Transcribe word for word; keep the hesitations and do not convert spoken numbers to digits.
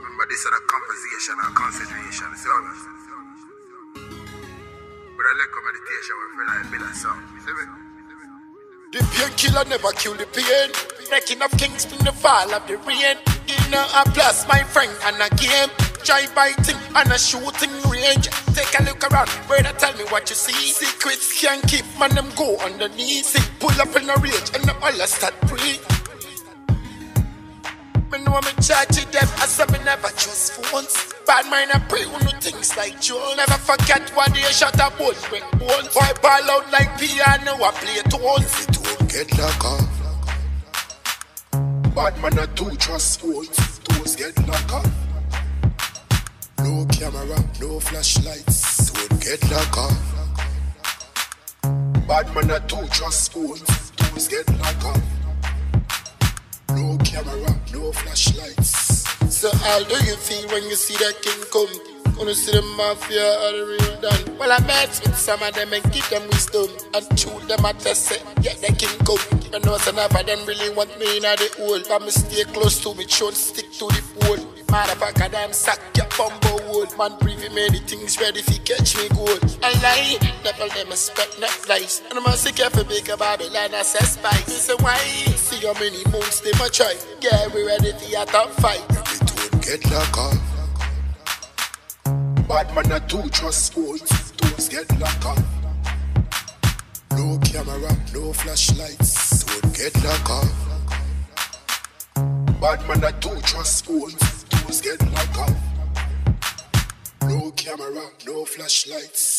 Remember this is a conversation or consideration, see what but I like a meditation we feel like build a song, see me? The painkiller never kill the pain. Breaking of kings bring the fall of the rain. In a plus, my friend, and a game. Try biting and a shooting range. Take a look around, brother, tell me what you see. Secrets can't keep, man, them go underneath. See, pull up in a rage and the all start breathe. Me know me charge it them, I said me never trust phones. Bad mind I pray who know things like Joe. Never forget what they shot a boat, break bones. Boy ball out like piano, I play tones. It won't get locked off. Bad man I do trust phones, toes get locked off. No camera, no flashlights, don't get locked off. Bad man I do trust phones, toes get locked off. No camera, no flashlights. So how do you feel when you see that king come? When you see the mafia or the real done? Well, I met with some of them and give them wisdom and shoot them at the set, yeah, the king come. You know, some of them really want me in the hole. But me stay close to me, should stick to the pole. Motherfucker, damn sack your bumbo hole. Man, briefing many things ready if you catch me good. I lie, devil them expect not lies. And I'm a sick of a bigger Babylon, I say spice. This is why, see how many moons they might try. Yeah, we ready for your top fight. It don't get locked off. Bad man, I do trust phones, toes get locked off. No camera, no flashlights, don't get locked off. Bad man, I do trust phones, toes get locked off. No camera, no flashlights.